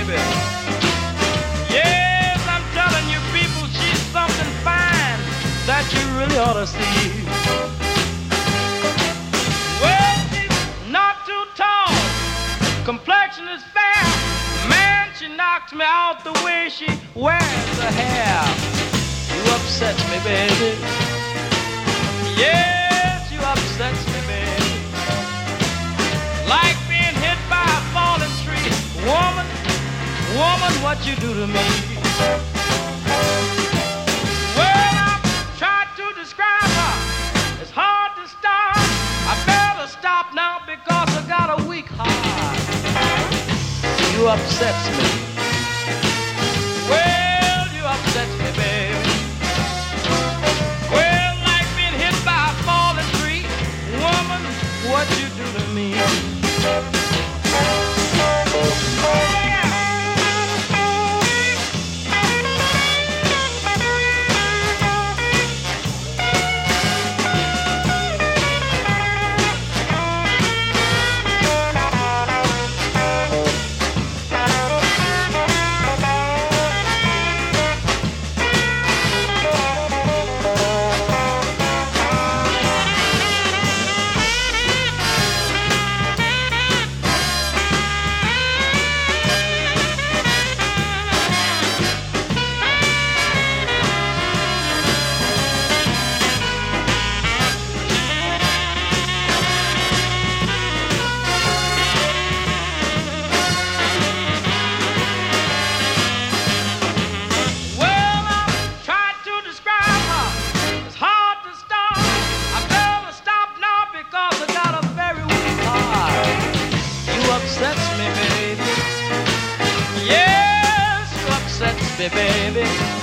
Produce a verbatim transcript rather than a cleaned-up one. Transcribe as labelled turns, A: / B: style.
A: baby. Yes, I'm telling you people, she's something fine that you really ought to see. Well, she's not too tall, complexion is fair. Man, she knocks me out the way she wears her hair. You upset me, baby. Yes, you upset me, baby. Like being hit by a falling tree. Woman, woman, what you do to me? Well, I've tried to describe her. It's hard to start. I better stop now because I got a weak heart. You upset me. Well, you upset me, baby. Well, like being hit by a falling tree. Woman, what you do to me? Baby.